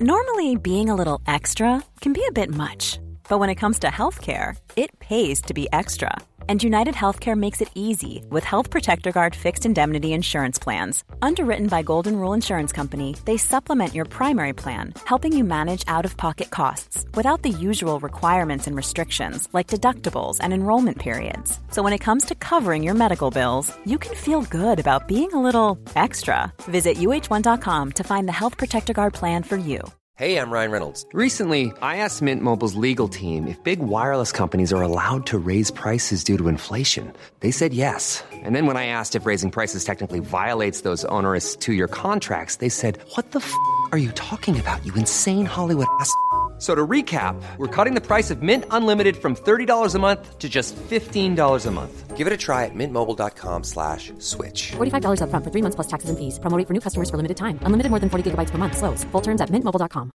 Normally, being a little extra can be a bit much, but when it comes to healthcare, it pays to be extra. And United Healthcare makes it easy with Health Protector Guard fixed indemnity insurance plans. Underwritten by Golden Rule Insurance Company, they supplement your primary plan, helping you manage out-of-pocket costs without the usual requirements and restrictions like deductibles and enrollment periods. So when it comes to covering your medical bills, you can feel good about being a little extra. Visit uh1.com to find the Health Protector Guard plan for you. Hey, I'm Ryan Reynolds. Recently, I asked Mint Mobile's legal team if big wireless companies are allowed to raise prices due to inflation. They said yes. And then when I asked if raising prices technically violates those onerous two-year contracts, they said, "What the f*** are you talking about, you insane Hollywood ass?" So to recap, we're cutting the price of Mint Unlimited from $30 a month to just $15 a month. Give it a try at mintmobile.com/switch. $45 up front for 3 months plus taxes and fees. Promo rate for new customers for limited time. Unlimited more than 40 gigabytes per month. Slows full terms at mintmobile.com.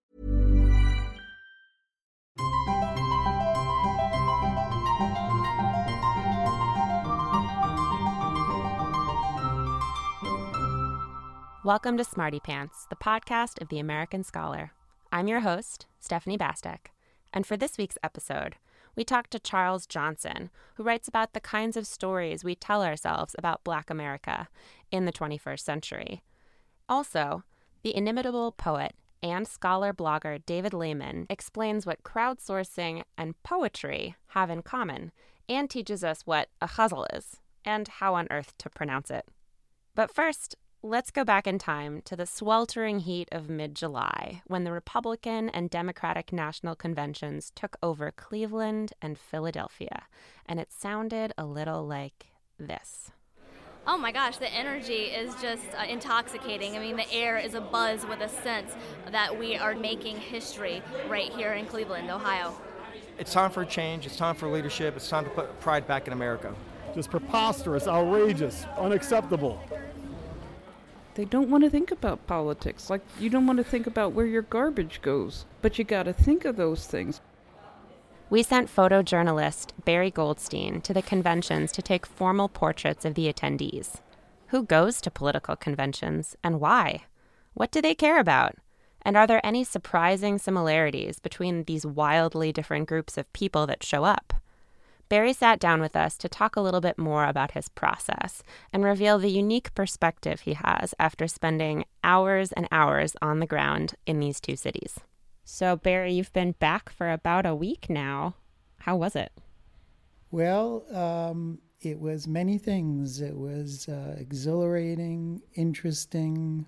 Welcome to Smarty Pants, the podcast of The American Scholar. I'm your host, Stephanie Bastek, and for this week's episode, we talked to Charles Johnson, who writes about the kinds of stories we tell ourselves about Black America in the 21st century. Also, the inimitable poet and scholar blogger David Lehman explains what crowdsourcing and poetry have in common and teaches us what a ghazal is and how on earth to pronounce it. But first, let's go back in time to the sweltering heat of mid-July when the Republican and Democratic National Conventions took over Cleveland and Philadelphia, and it sounded a little like this. Oh my gosh, the energy is just intoxicating. I mean, the air is abuzz with a sense that we are making history right here in Cleveland, Ohio. It's time for a change, it's time for leadership, it's time to put pride back in America. Just preposterous, outrageous, unacceptable. They don't want to think about politics. Like, you don't want to think about where your garbage goes. But you got to think of those things. We sent photojournalist Barry Goldstein to the conventions to take formal portraits of the attendees. Who goes to political conventions and why? What do they care about? And are there any surprising similarities between these wildly different groups of people that show up? Barry sat down with us to talk a little bit more about his process and reveal the unique perspective he has after spending hours and hours on the ground in these two cities. So, Barry, you've been back for about a week now. How was it? Well, it was many things. It was exhilarating, interesting,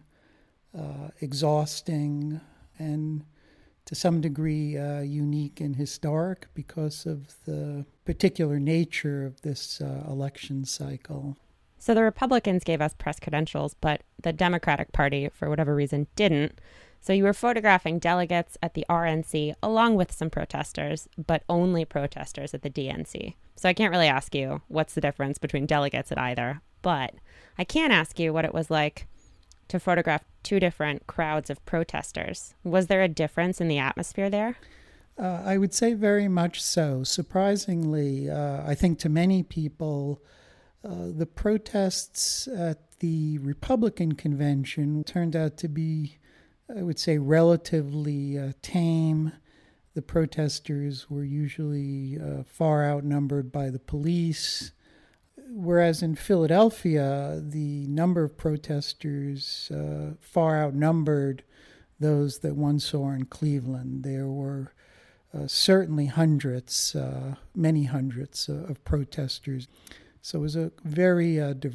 exhausting, and to some degree unique and historic because of the particular nature of this election cycle. So the Republicans gave us press credentials, but the Democratic Party, for whatever reason, didn't. So you were photographing delegates at the RNC along with some protesters, but only protesters at the DNC. So I can't really ask you what's the difference between delegates at either, but I can ask you what it was like to photograph two different crowds of protesters. Was there a difference in the atmosphere there? I would say very much so. Surprisingly, I think to many people, the protests at the Republican convention turned out to be, I would say, relatively tame. The protesters were usually far outnumbered by the police. Whereas in Philadelphia, the number of protesters far outnumbered those that one saw in Cleveland. There were certainly hundreds, many hundreds of protesters. So it was a very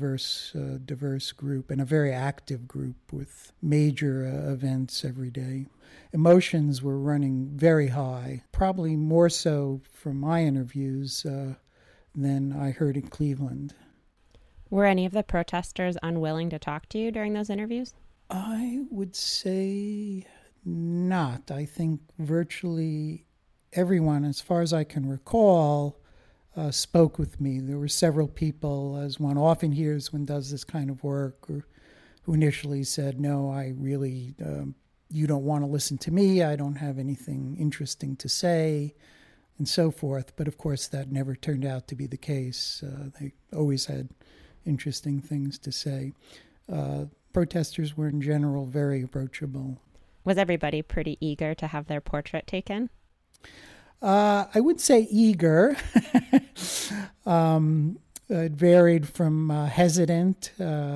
diverse group and a very active group with major events every day. Emotions were running very high, probably more so from my interviews than I heard in Cleveland. Were any of the protesters unwilling to talk to you during those interviews? I would say not. I think virtually everyone, as far as I can recall, spoke with me. There were several people, as one often hears when does this kind of work, who initially said, no, I really, you don't want to listen to me. I don't have anything interesting to say, and so forth. But of course, that never turned out to be the case. They always had interesting things to say. Protesters were in general very approachable. Was everybody pretty eager to have their portrait taken? I would say eager. It varied from hesitant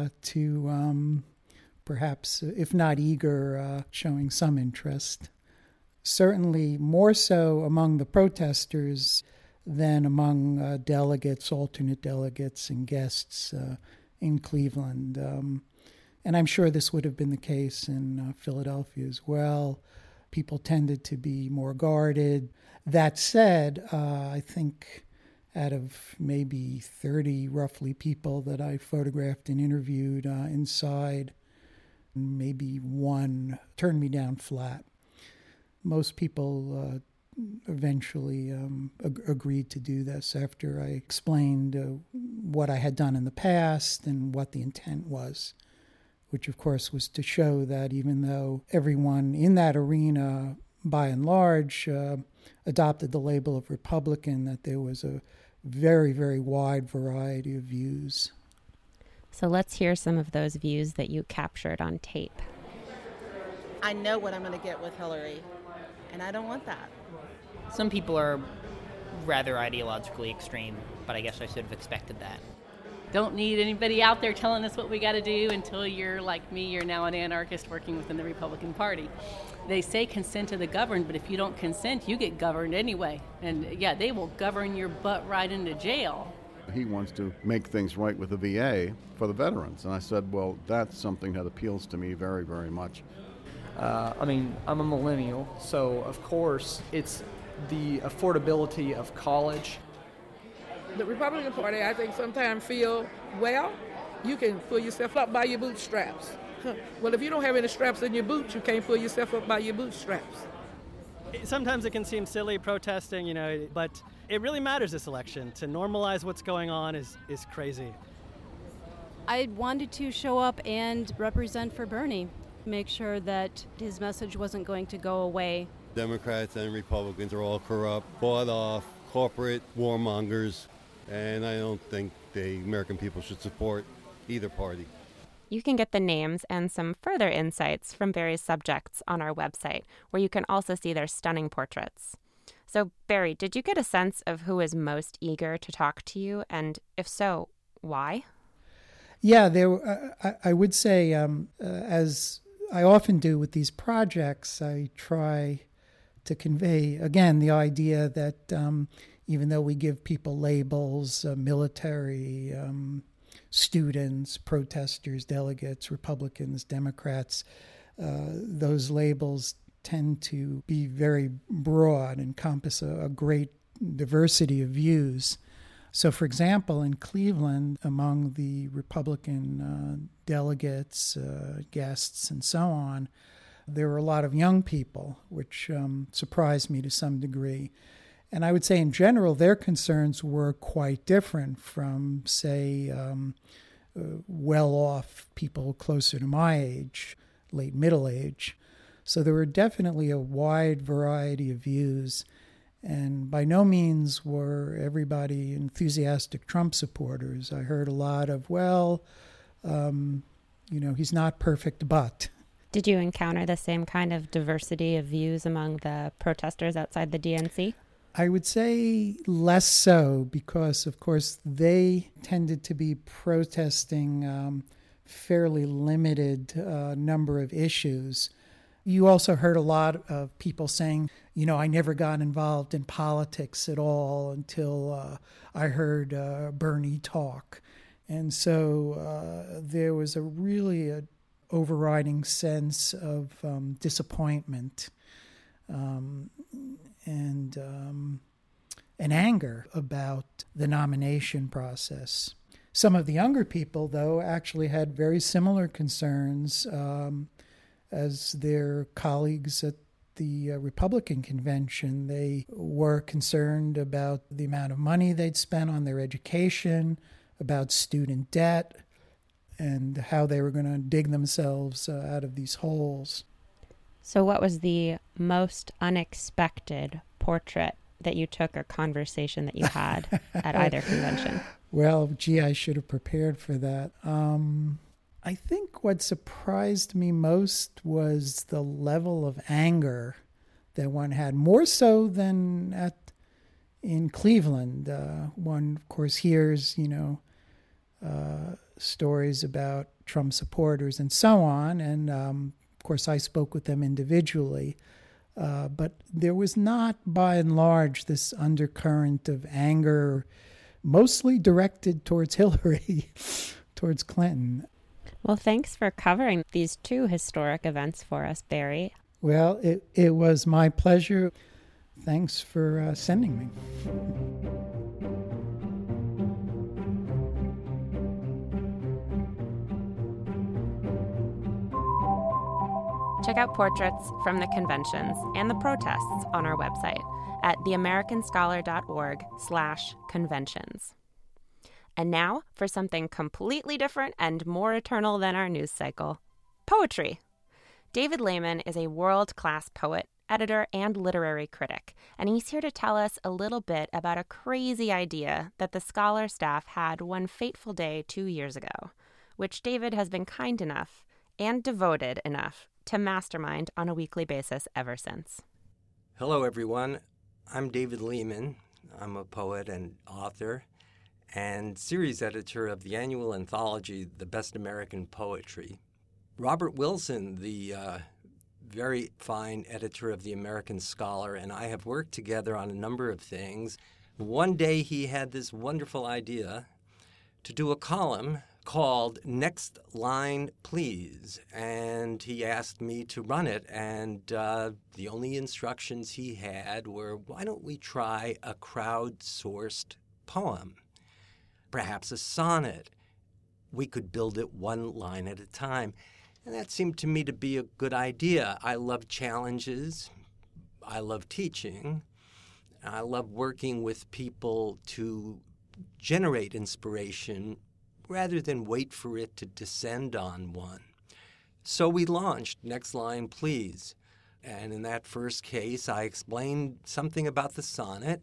to perhaps, if not eager, showing some interest. Certainly more so among the protesters than among delegates, alternate delegates, and guests in Cleveland. And I'm sure this would have been the case in Philadelphia as well. People tended to be more guarded. That said, I think out of maybe 30 roughly people that I photographed and interviewed inside, maybe one turned me down flat. Most people eventually agreed to do this after I explained what I had done in the past and what the intent was, which of course was to show that even though everyone in that arena, by and large, adopted the label of Republican, that there was a very, very wide variety of views. So let's hear some of those views that you captured on tape. I know what I'm going to get with Hillary, and I don't want that. Some people are rather ideologically extreme, but I guess I should have expected that. Don't need anybody out there telling us what we got to do until you're like me, you're now an anarchist working within the Republican Party. They say consent to the governed, but if you don't consent, you get governed anyway. And yeah, they will govern your butt right into jail. He wants to make things right with the VA for the veterans. And I said, well, that's something that appeals to me very, very much. I'm a millennial, so of course it's the affordability of college. The Republican Party, I think, sometimes feel, well, you can pull yourself up by your bootstraps. Well, if you don't have any straps in your boots, you can't pull yourself up by your bootstraps. Sometimes it can seem silly protesting, but it really matters this election. To normalize what's going on is crazy. I wanted to show up and represent for Bernie, make sure that his message wasn't going to go away. Democrats and Republicans are all corrupt, bought off, corporate warmongers, and I don't think the American people should support either party. You can get the names and some further insights from various subjects on our website, where you can also see their stunning portraits. So, Barry, did you get a sense of who is most eager to talk to you? And if so, why? Yeah, I would say, as I often do with these projects, I try to convey, again, the idea that even though we give people labels, military, students, protesters, delegates, Republicans, Democrats, those labels tend to be very broad, encompass a great diversity of views. So, for example, in Cleveland, among the Republican delegates, guests, and so on, there were a lot of young people, which surprised me to some degree. And I would say in general, their concerns were quite different from, say, well-off people closer to my age, late middle age. So there were definitely a wide variety of views. And by no means were everybody enthusiastic Trump supporters. I heard a lot of, he's not perfect, but. Did you encounter the same kind of diversity of views among the protesters outside the DNC? I would say less so because, of course, they tended to be protesting fairly limited number of issues. You also heard a lot of people saying, I never got involved in politics at all until I heard Bernie talk. And so there was a really overriding sense of disappointment and anger about the nomination process. Some of the younger people, though, actually had very similar concerns as their colleagues at the Republican convention. They were concerned about the amount of money they'd spent on their education, about student debt, and how they were going to dig themselves out of these holes. So what was the most unexpected portrait that you took or conversation that you had at either convention? Well, I should have prepared for that. I think what surprised me most was the level of anger that one had, more so than in Cleveland. One, of course, hears, stories about Trump supporters and so on, and of course I spoke with them individually. But there was not, by and large, this undercurrent of anger, mostly directed towards Hillary, towards Clinton. Well, thanks for covering these two historic events for us, Barry. Well, it was my pleasure. Thanks for sending me. Check out portraits from the conventions and the protests on our website at theamericanscholar.org/conventions. And now for something completely different and more eternal than our news cycle, poetry. David Lehman is a world-class poet, editor, and literary critic, and he's here to tell us a little bit about a crazy idea that the Scholar staff had one fateful day 2 years ago, which David has been kind enough and devoted enough to mastermind on a weekly basis ever since. Hello, everyone. I'm David Lehman. I'm a poet and author and series editor of the annual anthology, The Best American Poetry. Robert Wilson, the very fine editor of the American Scholar, and I have worked together on a number of things. One day he had this wonderful idea to do a column called Next Line Please, and he asked me to run it, and the only instructions he had were, why don't we try a crowd-sourced poem, perhaps a sonnet. We could build it one line at a time. And that seemed to me to be a good idea. I love challenges. I love teaching. I love working with people to generate inspiration rather than wait for it to descend on one. So we launched Next Line Please. And in that first case, I explained something about the sonnet,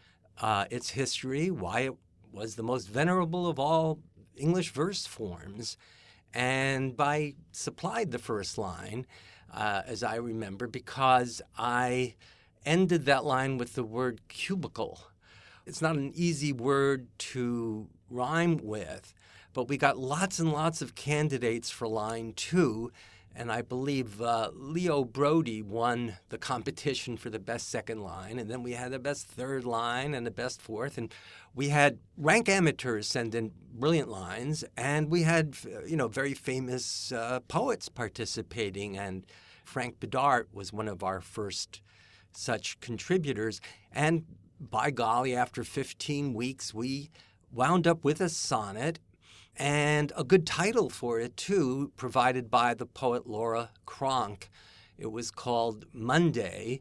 its history, why it was the most venerable of all English verse forms. And I supplied the first line, as I remember, because I ended that line with the word cubicle. It's not an easy word to rhyme with, but we got lots and lots of candidates for line 2, and I believe Leo Brody won the competition for the best second line, and then we had the best third line and the best fourth, and we had rank amateurs send in brilliant lines, and we had, very famous poets participating, and Frank Bedart was one of our first such contributors. And by golly, after 15 weeks, we wound up with a sonnet, and a good title for it, too, provided by the poet Laura Cronk. It was called Monday,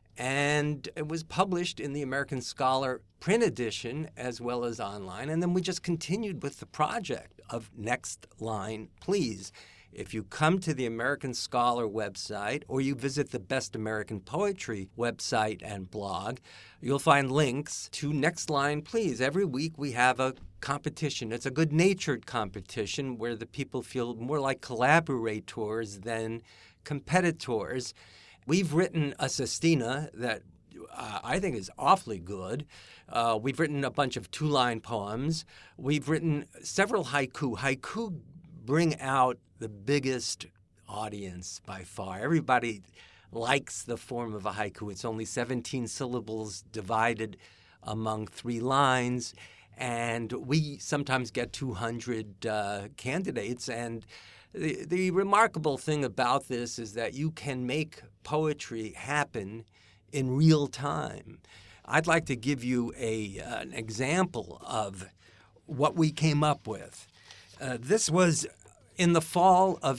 and it was published in the American Scholar print edition as well as online. And then we just continued with the project of Next Line Please. If you come to the American Scholar website or you visit the Best American Poetry website and blog, you'll find links to Next Line Please. Every week we have a competition. It's a good-natured competition where the people feel more like collaborators than competitors. We've written a sestina that I think is awfully good. We've written a bunch of two-line poems. We've written several haiku. Haiku bring out the biggest audience by far. Everybody likes the form of a haiku. It's only 17 syllables divided among 3 lines, and we sometimes get 200 candidates. And the remarkable thing about this is that you can make poetry happen in real time. I'd like to give you an example of what we came up with. This was in the fall of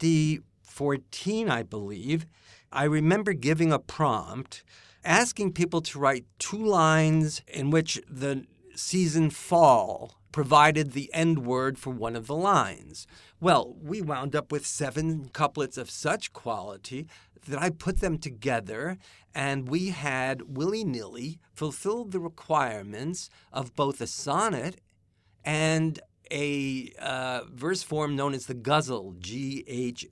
2014, I believe. I remember giving a prompt asking people to write 2 lines in which the season fall provided the end word for one of the lines. Well, we wound up with 7 couplets of such quality that I put them together, and we had willy-nilly fulfilled the requirements of both a sonnet and a verse form known as the ghazal, Ghazal.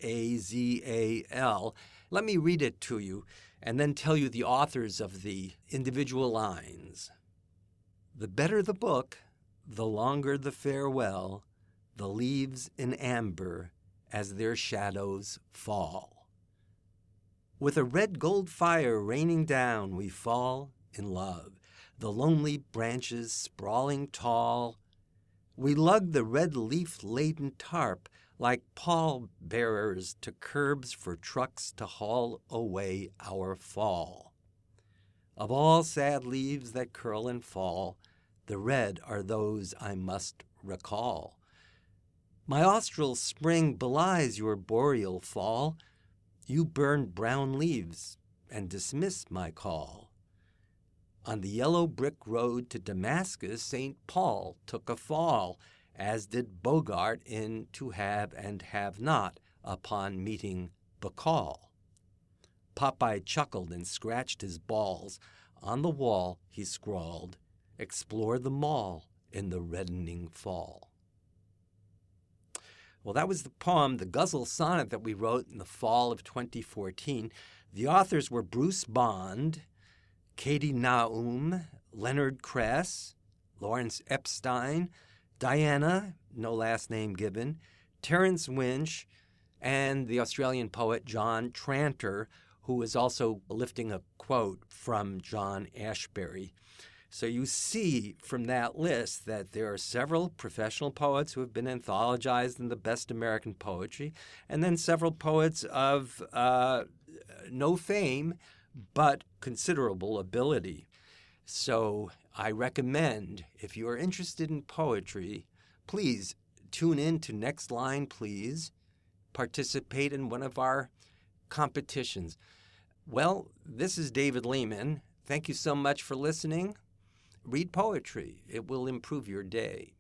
Let me read it to you and then tell you the authors of the individual lines. The better the book, the longer the farewell, the leaves in amber as their shadows fall. With a red gold fire raining down, we fall in love, the lonely branches sprawling tall. We lug the red leaf-laden tarp like pall-bearers to curbs for trucks to haul away our fall. Of all sad leaves that curl and fall, the red are those I must recall. My austral spring belies your boreal fall. You burn brown leaves and dismiss my call. On the yellow brick road to Damascus, St. Paul took a fall, as did Bogart in To Have and Have Not upon meeting Bacall. Popeye chuckled and scratched his balls. On the wall he scrawled, "Explore the mall in the reddening fall." Well, that was the poem, the Ghazal Sonnet, that we wrote in the fall of 2014. The authors were Bruce Bond, Katie Naum, Leonard Kress, Lawrence Epstein, Diana, no last name given, Terence Winch, and the Australian poet John Tranter, who is also lifting a quote from John Ashbery. So you see from that list that there are several professional poets who have been anthologized in the best American poetry, and then several poets of no fame, but considerable ability. So I recommend, if you are interested in poetry, please tune in to Next Line, please. Participate in one of our competitions. Well, this is David Lehman. Thank you so much for listening. Read poetry. It will improve your day.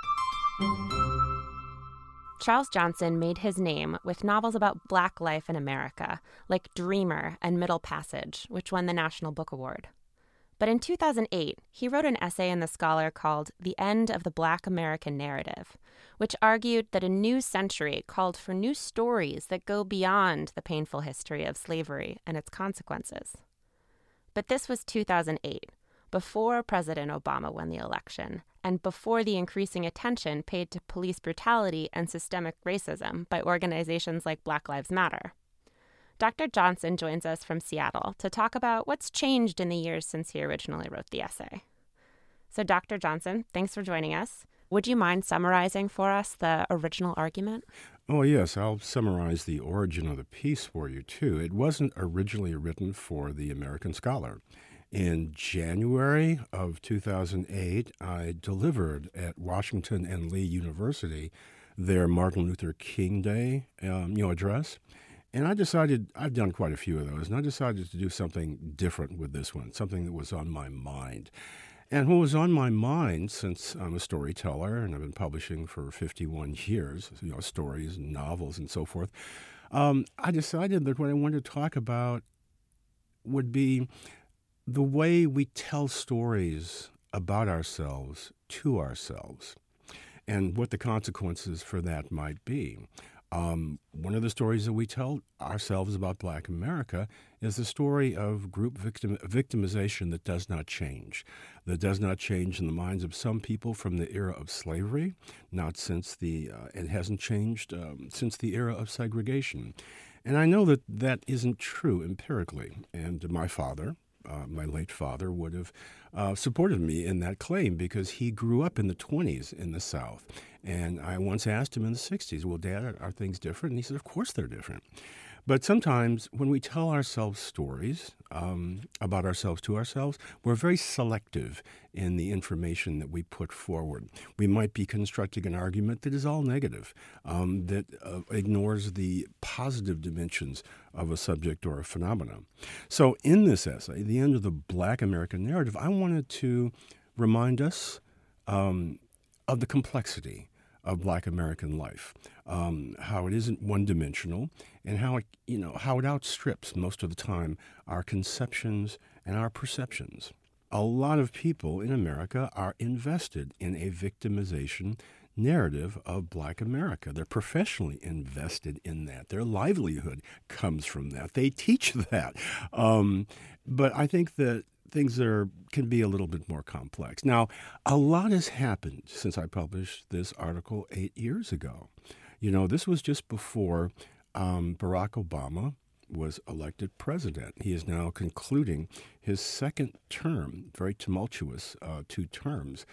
Charles Johnson made his name with novels about Black life in America, like Dreamer and Middle Passage, which won the National Book Award. But in 2008, he wrote an essay in The Scholar called The End of the Black American Narrative, which argued that a new century called for new stories that go beyond the painful history of slavery and its consequences. But this was 2008, before President Obama won the election, and before the increasing attention paid to police brutality and systemic racism by organizations like Black Lives Matter. Dr. Johnson joins us from Seattle to talk about what's changed in the years since he originally wrote the essay. So, Dr. Johnson, thanks for joining us. Would you mind summarizing for us the original argument? Oh, yes, I'll summarize the origin of the piece for you, too. It wasn't originally written for the American Scholar. In January of 2008, I delivered at Washington and Lee University their Martin Luther King Day address. And I decided, I've done quite a few of those, and I decided to do something different with this one, something that was on my mind. And what was on my mind, since I'm a storyteller and I've been publishing for 51 years, stories and novels and so forth, I decided that what I wanted to talk about would be the way we tell stories about ourselves to ourselves and what the consequences for that might be. One of the stories that we tell ourselves about Black America is the story of group victimization that does not change in the minds of some people from the era of slavery, not since it hasn't changed since the era of segregation. And I know that that isn't true empirically. And my father, my late father, would have supported me in that claim because he grew up in the 20s in the South. And I once asked him in the 60s, well, Dad, are things different? And he said, of course they're different. But sometimes when we tell ourselves stories about ourselves to ourselves, we're very selective in the information that we put forward. We might be constructing an argument that is all negative, that ignores the positive dimensions of a subject or a phenomenon. So in this essay, The End of the Black American Narrative, I wanted to remind us of the complexity of Black American life, how it isn't one-dimensional, and how it outstrips most of the time our conceptions and our perceptions. A lot of people in America are invested in a victimization narrative of Black America. They're professionally invested in that. Their livelihood comes from that. They teach that. But I think that things can be a little bit more complex. Now, a lot has happened since I published this article 8 years ago. This was just before Barack Obama was elected president. He is now concluding his second term, very tumultuous 2 terms.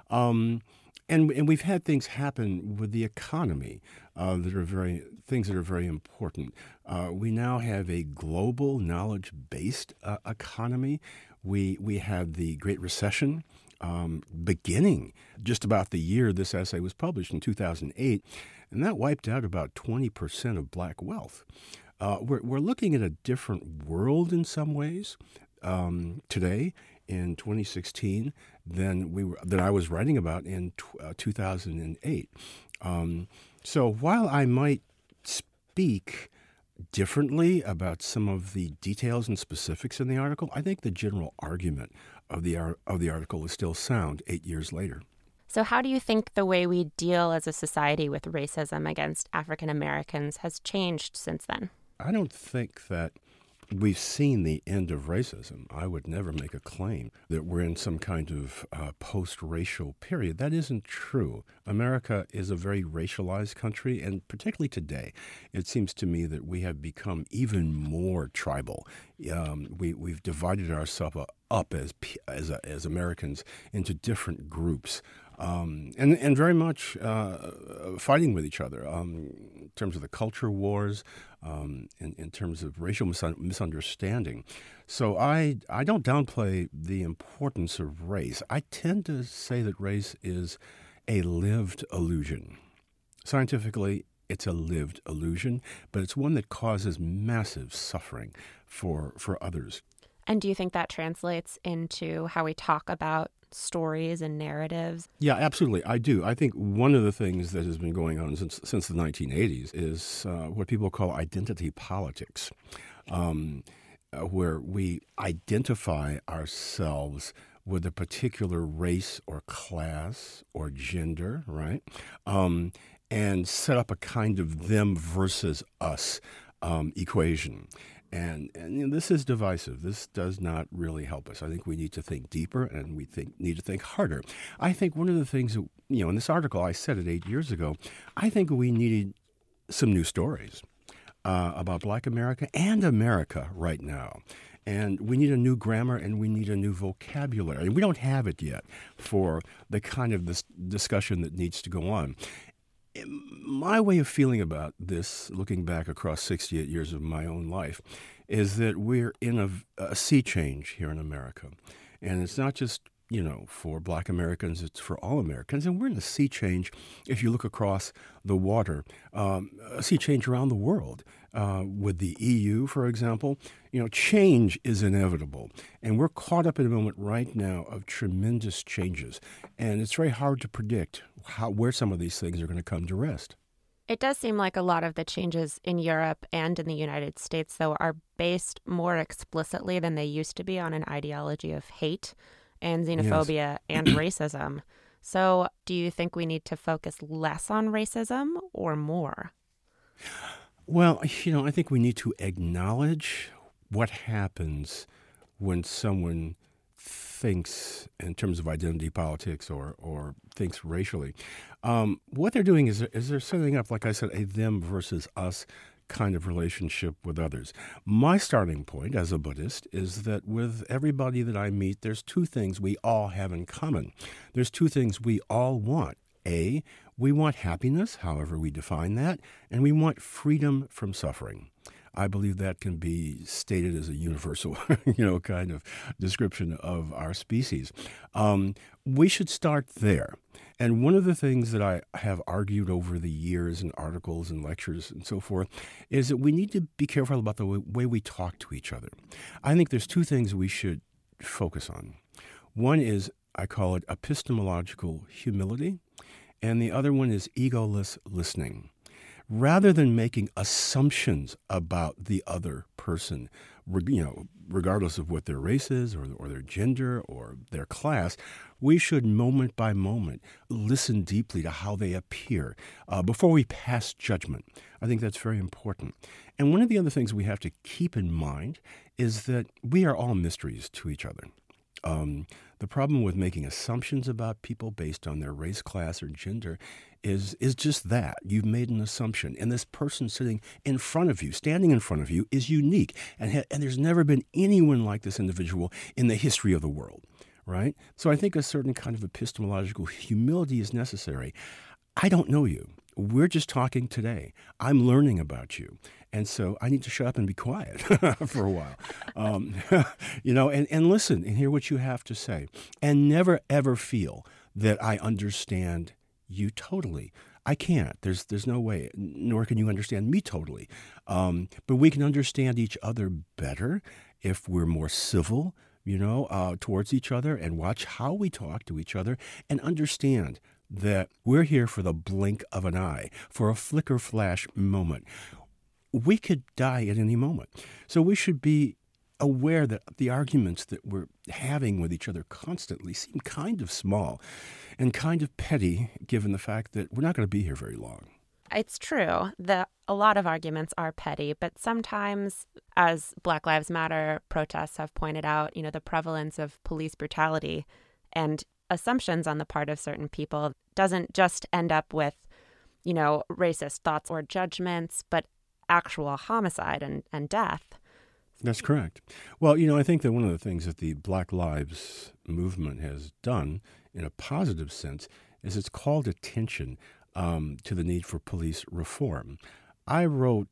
And we've had things happen with the economy that are very important. We now have a global knowledge-based economy. We had the Great Recession beginning just about the year this essay was published in 2008, and that wiped out about 20% of Black wealth. We're looking at a different world in some ways today in 2016 than I was writing about in 2008. So while I might speak differently about some of the details and specifics in the article, I think the general argument of the article is still sound 8 years later. So how do you think the way we deal as a society with racism against African Americans has changed since then? I don't think that we've seen the end of racism. I would never make a claim that we're in some kind of post-racial period. That isn't true. America is a very racialized country, and particularly today, it seems to me that we have become even more tribal. We've divided ourselves up as Americans into different groups. And very much fighting with each other in terms of the culture wars, in terms of racial misunderstanding. So I don't downplay the importance of race. I tend to say that race is a lived illusion. Scientifically, it's a lived illusion, but it's one that causes massive suffering for others. And do you think that translates into how we talk about stories and narratives? Yeah, absolutely. I do. I think one of the things that has been going on since the 1980s is what people call identity politics, where we identify ourselves with a particular race or class or gender, right? And set up a kind of them versus us equation. And this is divisive. This does not really help us. I think we need to think deeper, and we need to think harder. I think one of the things that, in this article, I said it 8 years ago, I think we needed some new stories about Black America and America right now. And we need a new grammar, and we need a new vocabulary. We don't have it yet for the kind of this discussion that needs to go on. My way of feeling about this, looking back across 68 years of my own life, is that we're in a sea change here in America. And it's not just, for Black Americans, it's for all Americans. And we're in a sea change, if you look across the water, a sea change around the world. With the EU, for example, change is inevitable. And we're caught up in a moment right now of tremendous changes. And it's very hard to predict where some of these things are going to come to rest. It does seem like a lot of the changes in Europe and in the United States, though, are based more explicitly than they used to be on an ideology of hate and xenophobia and racism. So do you think we need to focus less on racism or more? Well, I think we need to acknowledge what happens when someone thinks in terms of identity politics or thinks racially. What they're doing is they're setting up, like I said, a them versus us kind of relationship with others. My starting point as a Buddhist is that with everybody that I meet, there's 2 things we all have in common. There's 2 things we all want. A, we want happiness, however we define that, and we want freedom from suffering. I believe that can be stated as a universal, kind of description of our species. We should start there. And one of the things that I have argued over the years in articles and lectures and so forth is that we need to be careful about the way we talk to each other. I think there's 2 things we should focus on. One is, I call it epistemological humility, and the other one is egoless listening. Rather than making assumptions about the other person, regardless of what their race is or their gender or their class, we should moment by moment listen deeply to how they appear before we pass judgment. I think that's very important. And one of the other things we have to keep in mind is that we are all mysteries to each other. The problem with making assumptions about people based on their race, class, or gender is just that. You've made an assumption, and this person sitting in front of you, standing in front of you, is unique, and there's never been anyone like this individual in the history of the world, right? So I think a certain kind of epistemological humility is necessary. I don't know you. We're just talking today. I'm learning about you. And so I need to shut up and be quiet for a while, and listen and hear what you have to say, and never, ever feel that I understand you totally. I can't. There's no way, nor can you understand me totally. But we can understand each other better if we're more civil, towards each other, and watch how we talk to each other and understand that we're here for the blink of an eye, for a flicker flash moment. We could die at any moment. So we should be aware that the arguments that we're having with each other constantly seem kind of small and kind of petty, given the fact that we're not going to be here very long. It's true that a lot of arguments are petty, but sometimes, as Black Lives Matter protests have pointed out, the prevalence of police brutality and assumptions on the part of certain people doesn't just end up with, racist thoughts or judgments, but actual homicide and death. That's correct. Well, I think that one of the things that the Black Lives movement has done in a positive sense is it's called attention to the need for police reform. I wrote,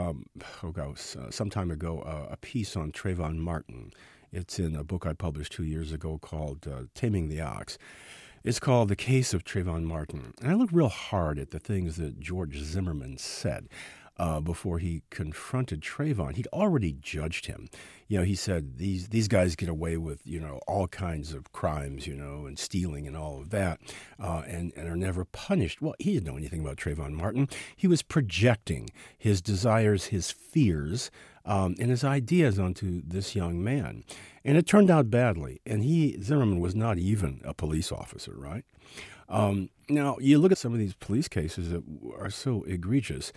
some time ago, a piece on Trayvon Martin. It's in a book I published 2 years ago called Taming the Ox. It's called The Case of Trayvon Martin. And I looked real hard at the things that George Zimmerman said before he confronted Trayvon. He'd already judged him. He said these guys get away with, all kinds of crimes, and stealing and all of that, and are never punished. Well, he didn't know anything about Trayvon Martin. He was projecting his desires, his fears, and his ideas onto this young man. And it turned out badly. And Zimmerman was not even a police officer, right? Now, you look at some of these police cases that are so egregious.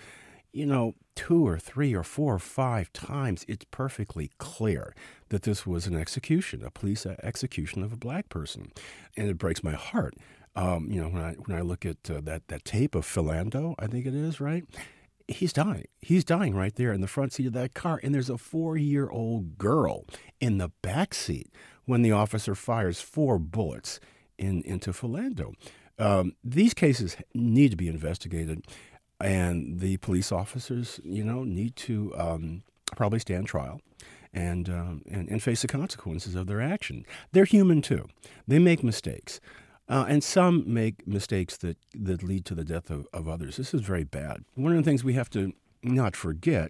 2 or 3 or 4 or 5 times, it's perfectly clear that this was an execution, a police execution of a black person. And it breaks my heart. When I look at that tape of Philando, I think it is, right? He's dying. He's dying right there in the front seat of that car. And there's a 4-year-old girl in the back seat when the officer fires 4 bullets into Philando. These cases need to be investigated. And the police officers, need to probably stand trial and face the consequences of their action. They're human, too. They make mistakes. And some make mistakes that lead to the death of others. This is very bad. One of the things we have to not forget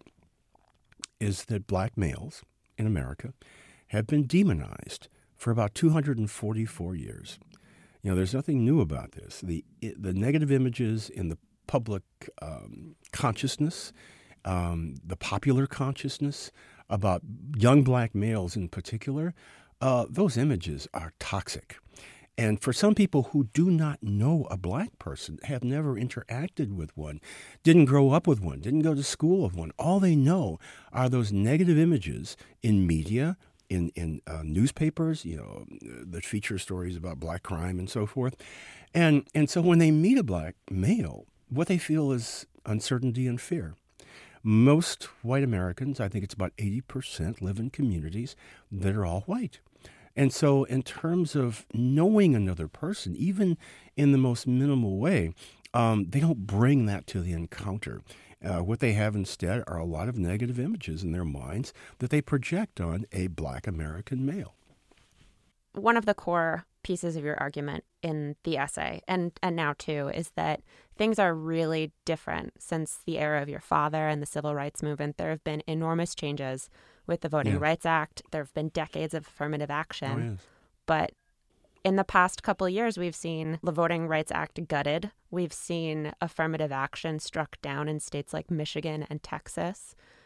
is that black males in America have been demonized for about 244 years. There's nothing new about this. The negative images in the public consciousness, the popular consciousness about young black males in particular, those images are toxic. And for some people who do not know a black person, have never interacted with one, didn't grow up with one, didn't go to school with one, all they know are those negative images in media, in newspapers, that feature stories about black crime and so forth. And so when they meet a black male, what they feel is uncertainty and fear. Most white Americans, I think it's about 80%, live in communities that are all white. And so in terms of knowing another person, even in the most minimal way, they don't bring that to the encounter. What they have instead are a lot of negative images in their minds that they project on a black American male. One of the core pieces of your argument in the essay, and now too, is that things are really different since the era of your father and the civil rights movement. There have been enormous changes with the Voting Rights Act. There have been decades of affirmative action. Oh, yes. But in the past couple of years, we've seen the Voting Rights Act gutted. We've seen affirmative action struck down in states like Michigan and Texas.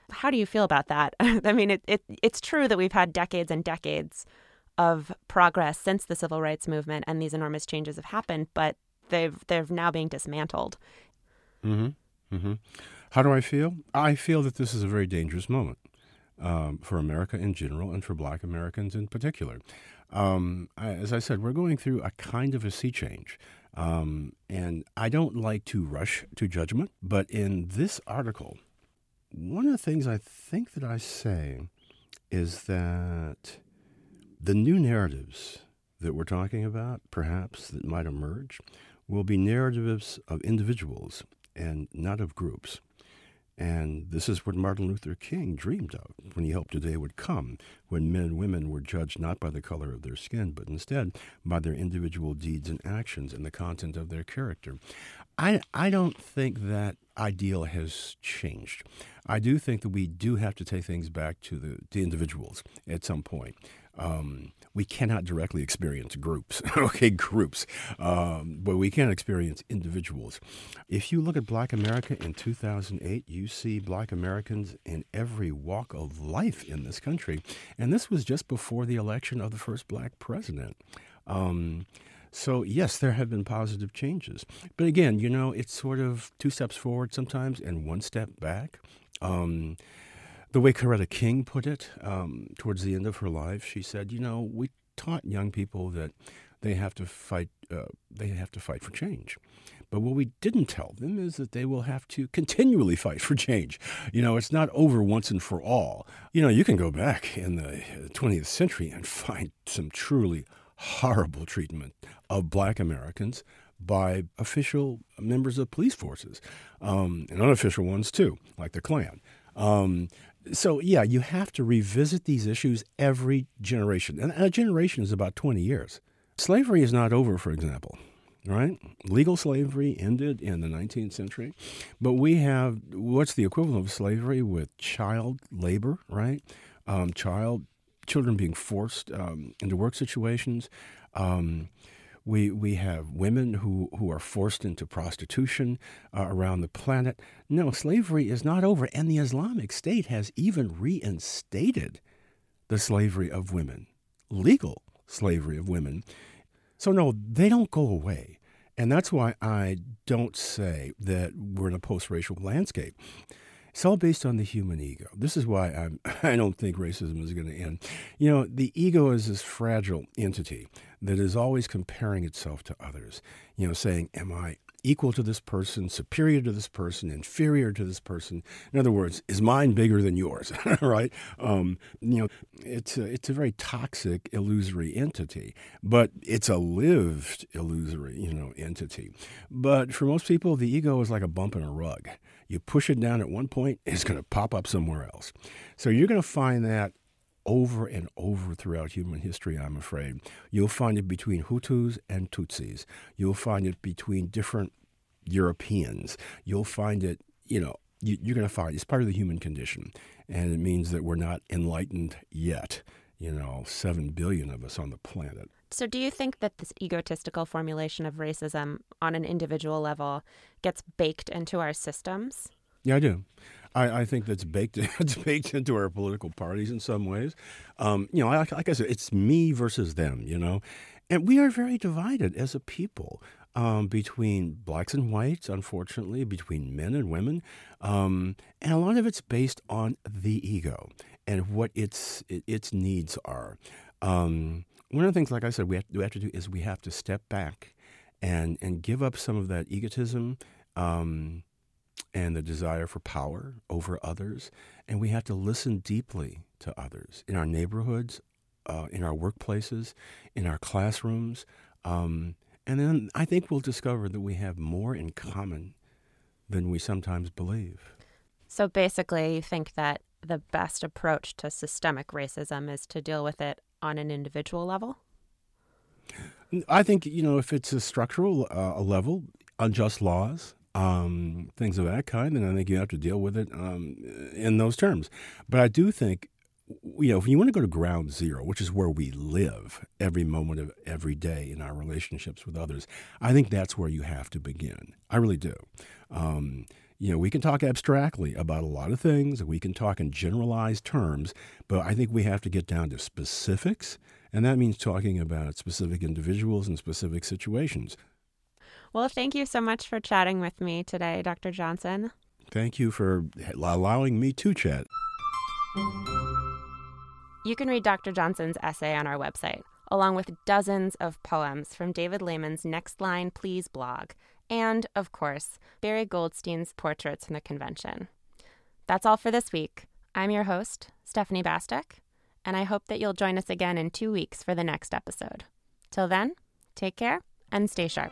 How do you feel about that? I mean, it's true that we've had decades and decades of progress since the civil rights movement, and these enormous changes have happened, but they're now being dismantled. Mm-hmm. Mm-hmm. How do I feel? I feel that this is a very dangerous moment for America in general and for Black Americans in particular. As I said, we're going through a kind of a sea change. And I don't like to rush to judgment, but in this article, one of the things I think that I say is that the new narratives that we're talking about, perhaps, that might emerge, will be narratives of individuals and not of groups. And this is what Martin Luther King dreamed of when he hoped a day would come when men and women were judged not by the color of their skin, but instead by their individual deeds and actions and the content of their character. I don't think that ideal has changed. I do think that we do have to take things back to the individuals at some point. We cannot directly experience groups, but we can experience individuals. If you look at Black America in 2008, you see Black Americans in every walk of life in this country. And this was just before the election of the first Black president. So, yes, there have been positive changes. But again, it's sort of 2 steps forward sometimes and 1 step back. The way Coretta King put it towards the end of her life, she said, we taught young people that they have to fight for change. But what we didn't tell them is that they will have to continually fight for change. It's not over once and for all. You can go back in the 20th century and find some truly horrible treatment of Black Americans by official members of police forces, and unofficial ones too, like the Klan. So, yeah, you have to revisit these issues every generation. And a generation is about 20 years. Slavery is not over, for example, right? Legal slavery ended in the 19th century. But we have what's the equivalent of slavery with child labor, right? Children being forced into work situations. We have women who are forced into prostitution around the planet. No, slavery is not over. And the Islamic State has even reinstated the slavery of women, legal slavery of women. So, no, they don't go away. And that's why I don't say that we're in a post-racial landscape. It's all based on the human ego. This is why I don't think racism is going to end. The ego is this fragile entity that is always comparing itself to others, saying, am I equal to this person, superior to this person, inferior to this person? In other words, is mine bigger than yours, right? It's a very toxic, illusory entity, but it's a lived, illusory, entity. But for most people, the ego is like a bump in a rug. You push it down at one point, it's going to pop up somewhere else. So you're going to find that over and over throughout human history, I'm afraid. You'll find it between Hutus and Tutsis. You'll find it between different Europeans. You'll find it, you're going to find it's part of the human condition. And it means that we're not enlightened yet. 7 billion of us on the planet. So do you think that this egotistical formulation of racism on an individual level gets baked into our systems? Yeah, I do. I think that's baked into our political parties in some ways. Like I said, it's me versus them, And we are very divided as a people between blacks and whites, unfortunately, between men and women. And a lot of it's based on the ego and what its needs are. One of the things, like I said, we have to do is we have to step back and give up some of that egotism and the desire for power over others. And we have to listen deeply to others in our neighborhoods, in our workplaces, in our classrooms. And then I think we'll discover that we have more in common than we sometimes believe. So basically, you think that the best approach to systemic racism is to deal with it on an individual level? I think, if it's a structural level, unjust laws, things of that kind, then I think you have to deal with it in those terms. But I do think, if you want to go to ground zero, which is where we live every moment of every day in our relationships with others, I think that's where you have to begin. I really do. We can talk abstractly about a lot of things, and we can talk in generalized terms, but I think we have to get down to specifics, and that means talking about specific individuals and specific situations. Well, thank you so much for chatting with me today, Dr. Johnson. Thank you for allowing me to chat. You can read Dr. Johnson's essay on our website, along with dozens of poems from David Lehman's Next Line Please blog, and, of course, Barry Goldstein's portraits from the convention. That's all for this week. I'm your host, Stephanie Bastek, and I hope that you'll join us again in 2 weeks for the next episode. Till then, take care and stay sharp.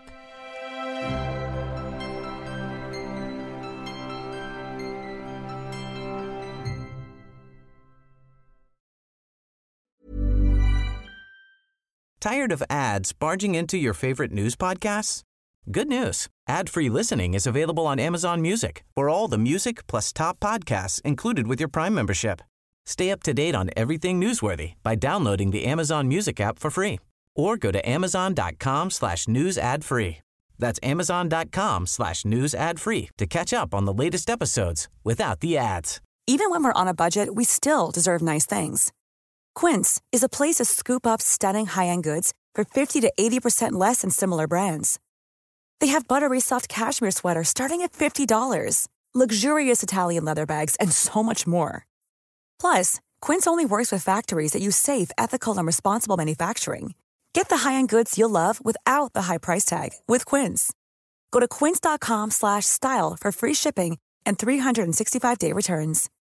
Tired of ads barging into your favorite news podcasts? Good news. Ad-free listening is available on Amazon Music for all the music plus top podcasts included with your Prime membership. Stay up to date on everything newsworthy by downloading the Amazon Music app for free or go to amazon.com/news ad free. That's amazon.com/news ad free to catch up on the latest episodes without the ads. Even when we're on a budget, we still deserve nice things. Quince is a place to scoop up stunning high-end goods for 50 to 80% less than similar brands. They have buttery soft cashmere sweaters starting at $50, luxurious Italian leather bags, and so much more. Plus, Quince only works with factories that use safe, ethical, and responsible manufacturing. Get the high-end goods you'll love without the high price tag with Quince. Go to quince.com/style for free shipping and 365-day returns.